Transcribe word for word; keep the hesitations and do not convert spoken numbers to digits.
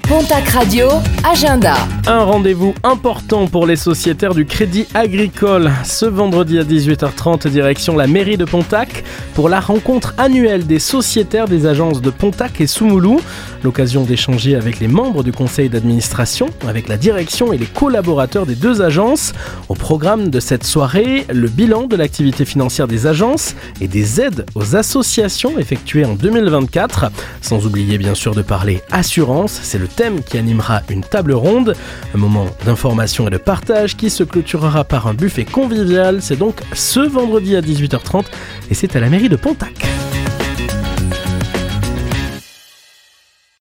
Pontac Radio, agenda. Un rendez-vous important pour les sociétaires du Crédit Agricole. Ce vendredi à dix-huit heures trente, direction la mairie de Pontac pour la rencontre annuelle des sociétaires des agences de Pontac et Soumoulou. L'occasion d'échanger avec les membres du conseil d'administration, avec la direction et les collaborateurs des deux agences. Au programme de cette soirée, le bilan de l'activité financière des agences et des aides aux associations effectuées en deux mille vingt-quatre. Sans oublier bien sûr de parler assurance, c'est le thème qui animera une table ronde. Un moment d'information et de partage qui se clôturera par un buffet convivial. C'est donc ce vendredi à dix-huit heures trente et c'est à la mairie de Pontac.